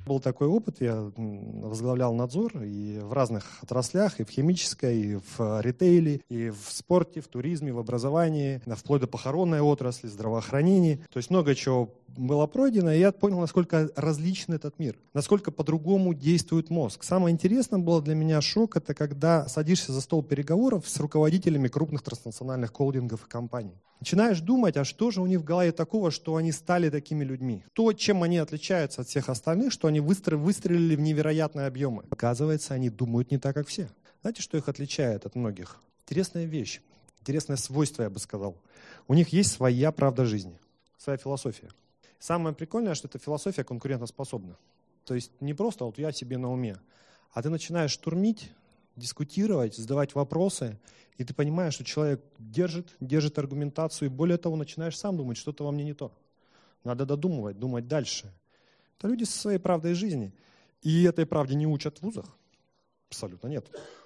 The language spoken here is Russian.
Был такой опыт, я возглавлял надзор и в разных отраслях, и в химической, и в ритейле, и в спорте, в туризме, в образовании, вплоть до похоронной отрасли, здравоохранения. То есть много чего было пройдено, и я понял, насколько различен этот мир, насколько по-другому действует мозг. Самое интересное было для меня шок, это когда садишься за стол переговоров с руководителями крупных транснациональных холдингов и компаний. Начинаешь думать, а что же у них в голове такого, что они стали такими людьми? То, чем они отличаются от всех остальных, что они выстрелили в невероятные объемы. Оказывается, они думают не так, как все. Знаете, что их отличает от многих? Интересная вещь, интересное свойство, я бы сказал. У них есть своя правда жизни, своя философия. Самое прикольное, что эта философия конкурентоспособна. То есть не просто вот я себе на уме, а ты начинаешь штурмить, дискутировать, задавать вопросы, и ты понимаешь, что человек держит аргументацию, и более того, начинаешь сам думать, что-то во мне не то. Надо додумывать, думать дальше. Это люди со своей правдой жизни. И этой правде не учат в вузах? Абсолютно нет.